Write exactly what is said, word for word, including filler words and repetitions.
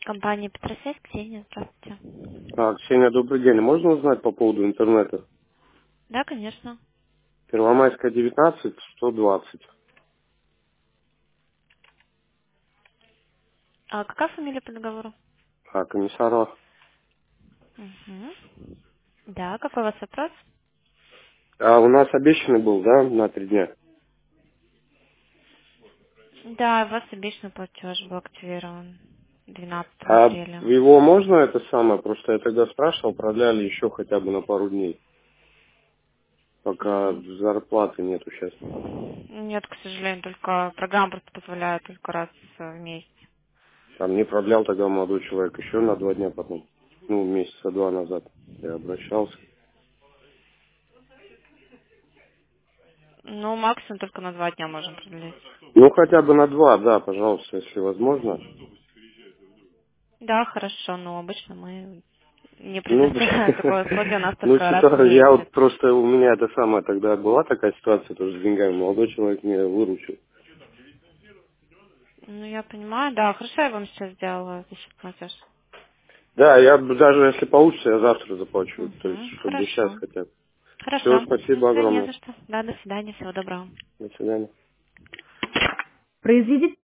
Компания Петросвязь, Ксения, здравствуйте. А, Ксения, добрый день. Можно узнать по поводу интернета? Да, конечно. Первомайская, девятнадцать, сто двадцать. А какая фамилия по договору? А, Комиссарова. Угу. Да, какой у вас вопрос? А у нас обещанный был, да, на три дня? Да, у вас обещанный платеж был активирован двенадцатого А апреля. его можно это самое? Просто я тогда спрашивал, продляли еще хотя бы на пару дней, пока М, зарплаты нету сейчас. Нет, к сожалению, только программа просто позволяет только раз в месяц. А мне продлял тогда молодой человек еще на два дня потом. Ну, месяца два назад я обращался. Ну, максимум только на два дня можем продлить. Ну, хотя бы на два, да, пожалуйста, если возможно. Да, хорошо, но обычно мы не Ну, предоставляем такое условие, у нас ну, только раз в ситуация, я месяц. вот просто, у меня это самое, тогда была такая ситуация тоже с деньгами, молодой человек меня выручил. Ну, я понимаю, да, хорошо, я вам сейчас сделала защитный платеж. Да, я б- даже если получится, я завтра заплачу, то есть, Угу, чтобы сейчас хорошо. хотя бы. Все, Хорошо. спасибо Все, не огромное. за что. Да, до свидания, всего доброго. До свидания. Произведите